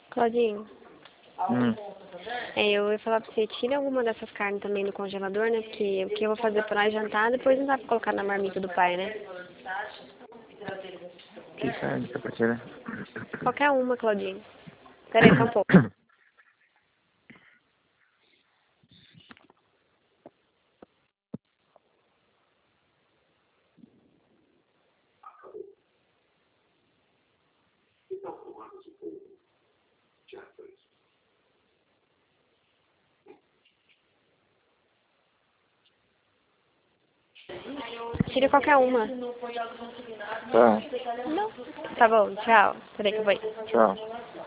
Claudinho, Hum. eu ia falar pra você, tira alguma dessas carnes também do congelador, né? Porque o que eu vou fazer pra nós jantar, depois não dá pra colocar na marmita do pai, né? Que carne que é pra tirar? Qualquer uma, Claudinho. Pera aí, só um pouco. Tira qualquer uma. Tá, Não. Tá bom, tchau. Peraí que eu vou ir. tchau.